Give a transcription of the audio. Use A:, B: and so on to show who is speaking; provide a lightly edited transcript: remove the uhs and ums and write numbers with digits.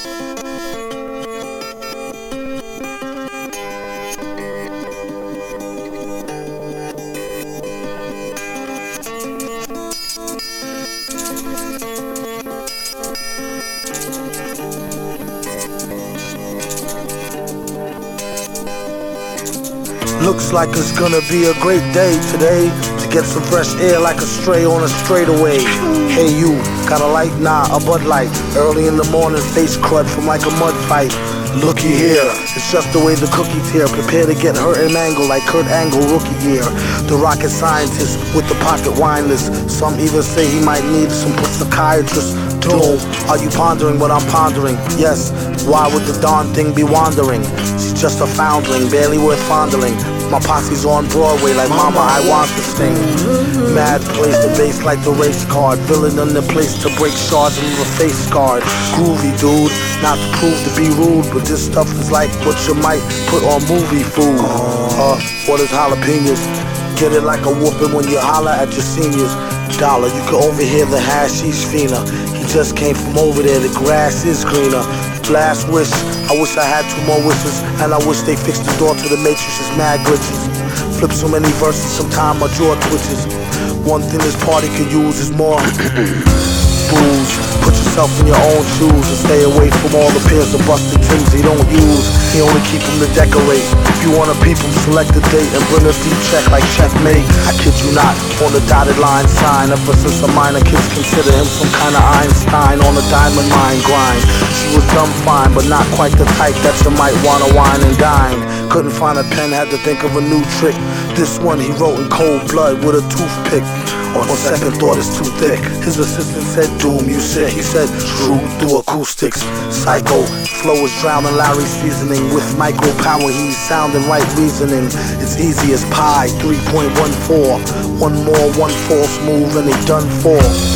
A: Looks like it's gonna be a great day today to get some fresh air like a stray on a straightaway. Hey you, got a light? Nah, a Bud Light. Early in the morning, face crud from like a mud fight. Looky here, it's just the way the cookies here. Prepare to get hurt and mangled like Kurt Angle rookie year. The rocket scientist with the pocket wine list. Some even say he might need some psychiatrist. Doom, are you pondering what I'm pondering? Yes, why would the darn thing be wandering? She's just a foundling, barely worth fondling. My posse's on Broadway like Mama, I want this thing. Mad plays the bass like the race card. Villain in the place to break shards and leave a face scarred. Groovy dude, not to prove to be rude, but this stuff is like what you might put on movie food. What is jalapenos? Get it like a whooping when you holler at your seniors. Dollar, you can overhear the hashish fiender. He just came from over there, the grass is greener. Last wish, I wish I had 2 more wishes, and I wish they fixed the door to the Matrix's mad glitches. Flip so many verses, sometime my jaw twitches. One thing this party could use is more booze. Put yourself in your own shoes and stay away from all the pairs of busted things he don't use. He only keep them to decorate. If you wanna peep him, select a date and bring a deep check like checkmate. I kid you not, on the dotted line sign. Ever since a minor, kids consider him some kind of Einstein on a diamond mine grind. She was dumb fine, but not quite the type that you might wanna wine and dine. Couldn't find a pen, had to think of a new trick. This one he wrote in cold blood with a toothpick. On second thought, it's too thick. His assistant said, Doom, you sick. He said, true through acoustics. Psycho, flow is drowning Larry's seasoning. With micro power, he's sounding right reasoning. It's easy as pie, 3.14. One more, one false move, and they done for.